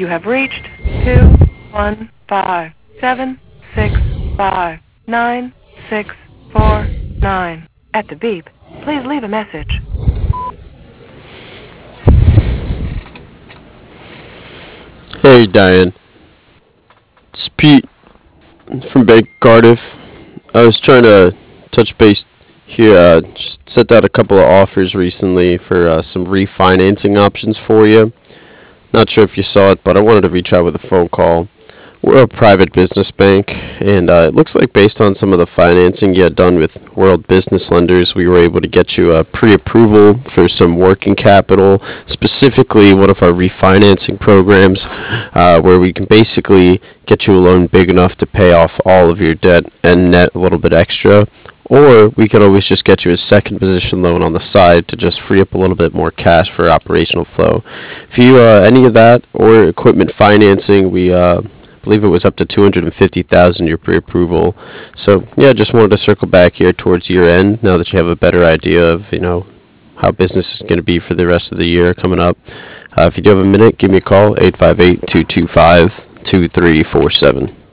You have reached 21576599649. At the beep, please leave a message. Hey Diane, it's Pete from Bank Cardiff. I was trying to touch base here. Just sent out a couple of offers recently for some refinancing options for you. Not sure if you saw it, but I wanted to reach out with a phone call. We're a private business bank, and it looks like based on some of the financing you had done with World Business Lenders, we were able to get you a pre-approval for some working capital, specifically one of our refinancing programs, where we can basically get you a loan big enough to pay off all of your debt and net a little bit extra. Or we could always just get you a second position loan on the side to just free up a little bit more cash for operational flow. If you any of that or equipment financing, we believe it was up to 250,000 your pre-approval. So yeah, just wanted to circle back here towards year end now that you have a better idea of how business is going to be for the rest of the year coming up. If you do have a minute, give me a call 858-225-2347.